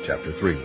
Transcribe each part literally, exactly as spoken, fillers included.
chapter three.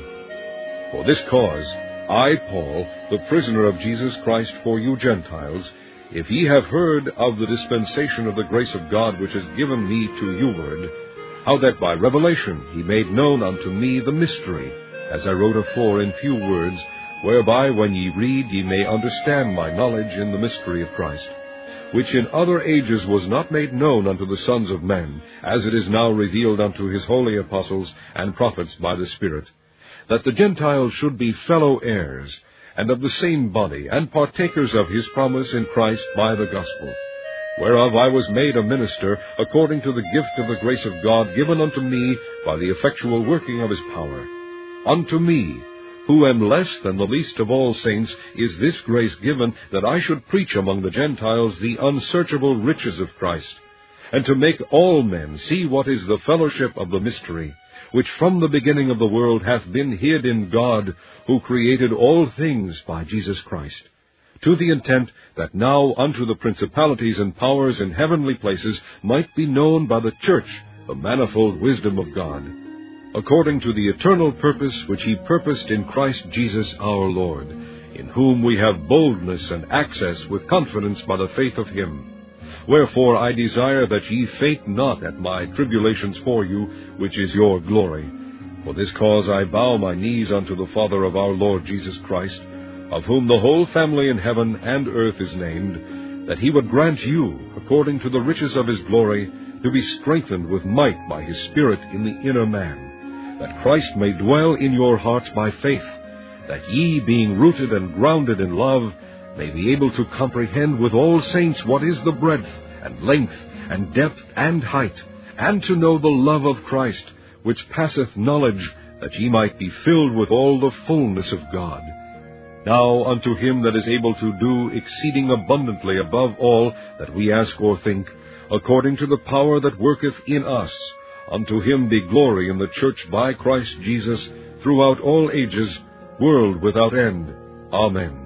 For this cause, I, Paul, the prisoner of Jesus Christ for you Gentiles, if ye have heard of the dispensation of the grace of God which is given me to youward, how that by revelation he made known unto me the mystery, as I wrote afore in few words, whereby when ye read ye may understand my knowledge in the mystery of Christ, which in other ages was not made known unto the sons of men, as it is now revealed unto his holy apostles and prophets by the Spirit, that the Gentiles should be fellow heirs, and of the same body, and partakers of his promise in Christ by the gospel, whereof I was made a minister, according to the gift of the grace of God given unto me by the effectual working of his power. Unto me, who am less than the least of all saints, is this grace given, that I should preach among the Gentiles the unsearchable riches of Christ, and to make all men see what is the fellowship of the mystery, which from the beginning of the world hath been hid in God, who created all things by Jesus Christ, to the intent that now unto the principalities and powers in heavenly places might be known by the church the manifold wisdom of God, according to the eternal purpose which he purposed in Christ Jesus our Lord, in whom we have boldness and access with confidence by the faith of him. Wherefore I desire that ye faint not at my tribulations for you, which is your glory. For this cause I bow my knees unto the Father of our Lord Jesus Christ, of whom the whole family in heaven and earth is named, that he would grant you, according to the riches of his glory, to be strengthened with might by his Spirit in the inner man, that Christ may dwell in your hearts by faith, that ye, being rooted and grounded in love, may be able to comprehend with all saints what is the breadth and length and depth and height, and to know the love of Christ, which passeth knowledge, that ye might be filled with all the fullness of God. Now unto him that is able to do exceeding abundantly above all that we ask or think, according to the power that worketh in us, unto him be glory in the church by Christ Jesus throughout all ages, world without end. Amen.